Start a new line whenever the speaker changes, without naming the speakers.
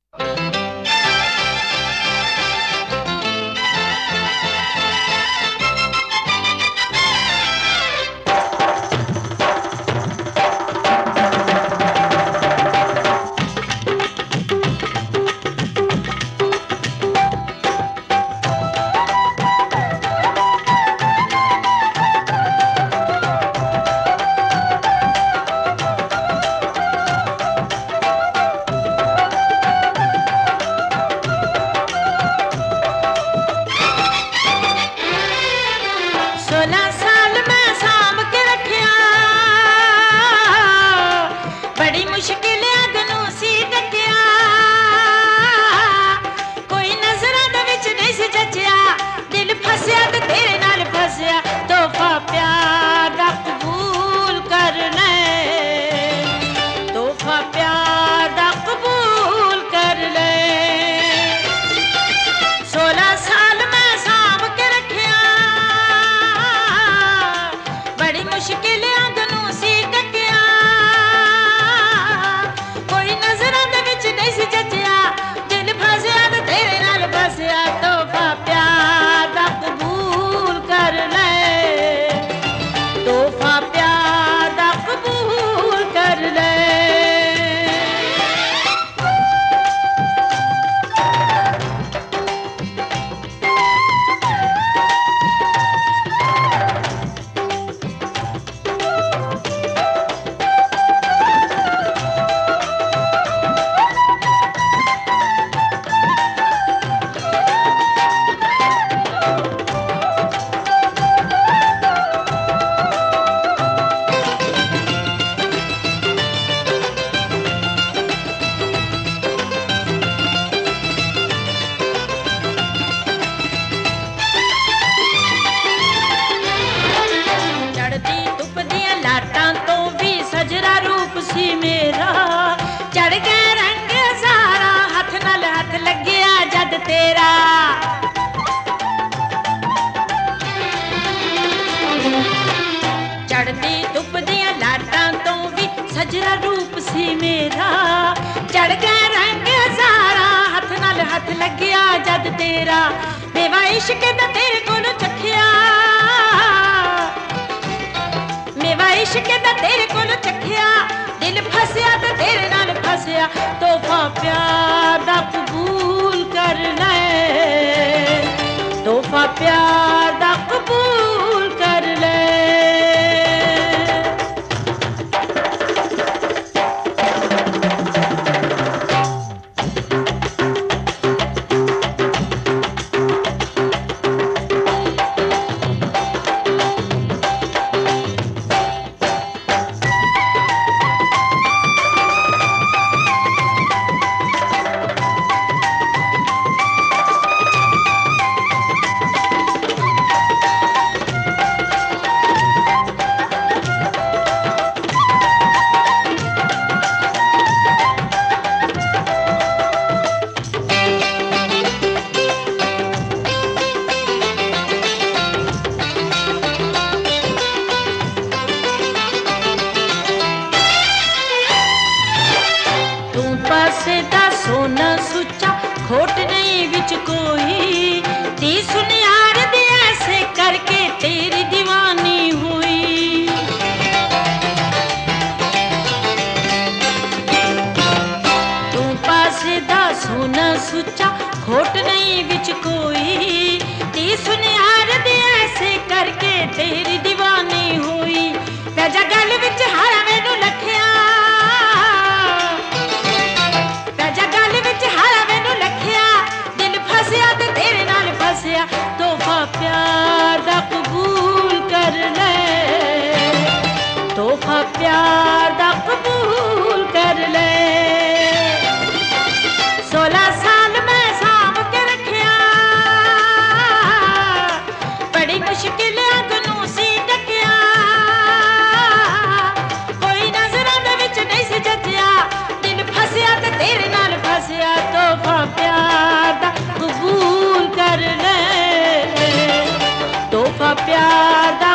16 साल मैं सांभ के रखिया, बड़ी मुश्किल अगनू सी डकिया, कोई नजरां दे विच नहीं सी जचिया, दिल फसिया ते तेरे नाल फसिया, तोहफा प्यार दा कबूल कर ले, तोहफा प्यार दा कबूल कर ले। 16 साल मैं सांभ के रखिया, बड़ी मुश्किल अगनू सी डकिया, कोई नजरां दे विच नहीं सी जचिया, दिल फसिया ते तेरे नाल फसिया, तोहफा प्यार दा कबूल कर ले, तोहफा प्यार दा कबूल कर ले। चढ़ती धुप दियां लाटां तो भी सजरा रूप सी मेरा, चढ़ के रंग सारा हथ नाल हथ लग्या जद तेरा, चढ़ती धुप दियां लाटां तो भी सजरा रूप सी मेरा, चढ़ के रंग सारा हथ नाल हथ लग्या जद तेरा, मेवा इश्क दा तेरे कोलों चखिया, मेवा इश्क दा तेरे कोलों चखिया, दिल फसिया ते तेरे नाल फसिया, तोहफा प्यार दा कबूल कर ले, तोहफा प्यार दा कबूल कर ले। पासे दा सोना सुच्चा खोट नहीं विच कोई, ती सुनियार दे ऐसे करके तेरी दीवानी हुई, तू पासे दा सोना सुच्चा खोट नहीं विच कोई, ती सुनियार दे ऐसे करके तेरी दीवानी हुई, पैजा गल विच हारा मैनू लखिया, तोहफा प्यार दा कबूल कर ले, तोहफा प्यार दा कबूल कर ले। 16 साल मैं सांभ के रखिया, बड़ी मुश्किल अगनू सी डकिया, कोई नजरां दे विच नहीं सी जचिया, दिल फसिया ते तेरे नाल फसिया, तोहफा प्यार दा कबूल कर ले, तोहफा प्यार दा